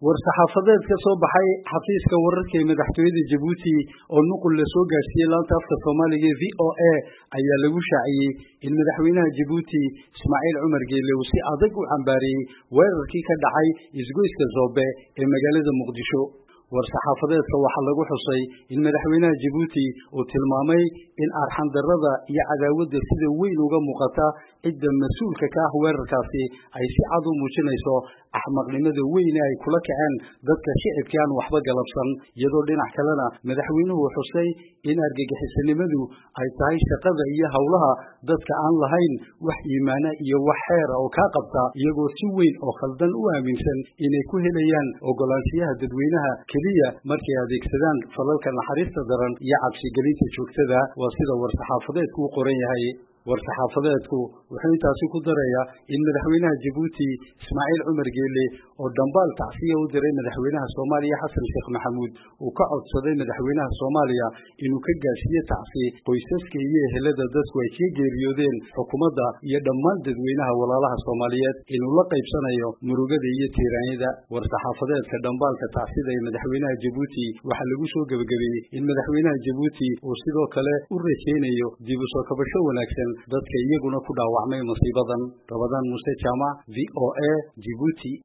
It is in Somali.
war-saxaafadeed ka soo baxay xafiiska wararka ee madaxtooyada Djibouti oo nuqul la soo gaarsiiyay laanta afka Soomaaliga VOA ayaa lagu shaaciyay in madaxweynaha Djibouti Ismaaciil Cumar Geele uu si adag u cambaariyay weerarkii ka dhacay isgoyska Zobe ee magaalada Muqdisho. war-saxaafadeedka waxaa lagu xusay in madaxweynaha Djibouti uu tilmaamay in arxan darrada iyo cadaawadda sida weyn uga muuqata cidda mas'uulka ka ah weerarkaasi ay si cad u muujinayso axmaqnimada weyn ee ay kula kaceen dadka shicibka aan waxba galabsan, iyadoo dhinac kalena madaxweynuhu xusay in argagixisanimadu ay tahay shaqada iyo hawlaha dadka aan lahayn wax iimaana iyo wax xeer oo ka qabta, iyagoo si weyn oo khaldan u aaminsan inay ku helayaan ogolaanshiyaha dadweynaha kaliya markay adeegsadaan falalka naxariista daran iyo cabsi gelinta joogtada. waa sida war-saxaafadeedku u qoran yahay. war-saxaafadeedku wuxuu intaasi ku darayaa in madaxweynaha Djibouti Ismaaciil Cumar Geele oo dambaal tacsiya u diray madaxweynaha Soomaaliya Xasan Sheekh Maxamuud uu ka codsaday madaxweynaha Soomaaliya inuu ka gaarsiiyo tacsi qoysaska iyo ehelada dadku ay ka geeriyoodeen xukuumadda iyo dhammaan dadweynaha walaalaha Soomaaliyeed inuu la qaybsanayo murugada iyo tiiraanyada. war-saxaafadeedka dambaalka tacsida ee madaxweynaha Djibouti waxaa lagu soo gabagabeeyey in madaxweynaha Djibouti uu sidoo kale u rajaynayo dib u soo kabasho wanaagsan dadka iyaguna ku dhaawacmay musiibadan. Rabadaan Muuse Jaamac, VOA, Djibouti.